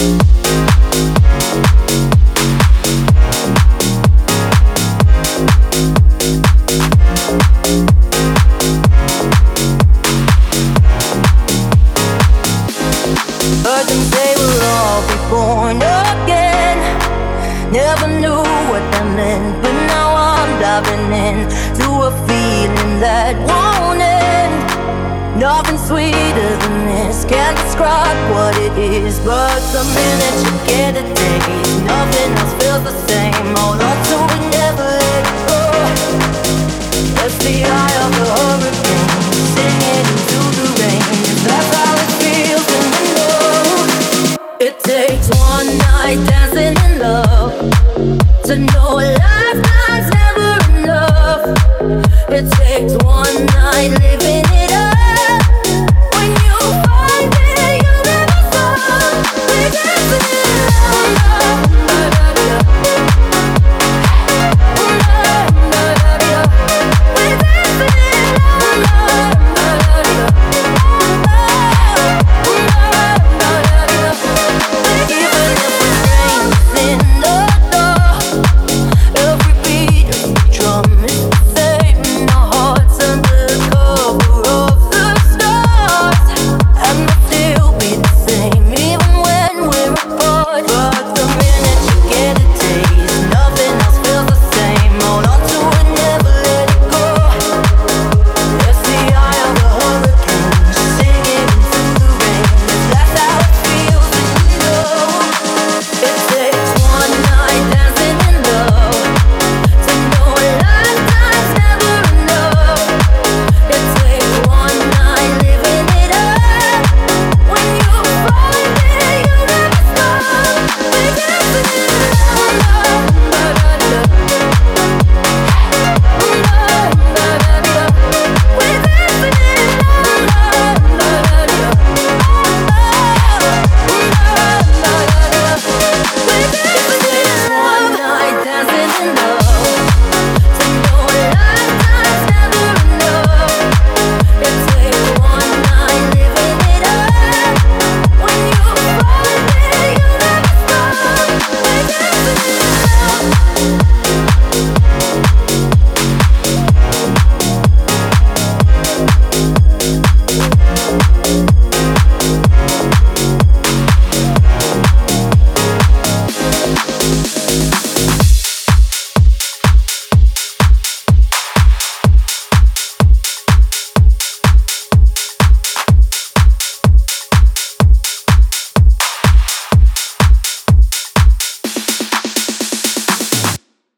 Heard them say we'll all be born again. Never knew what that meant, but now I'm diving in to a feeling that won't end. Nothing sweeter than this, can't describe what it is, but the minute you get a taste, nothing else feels the same. Hold on to it, never let it go. That's the eye of the hurricane, singing into the rain. That's how it feels in the know. It takes one night dancing in love to know lifetime's never enough. It takes one night living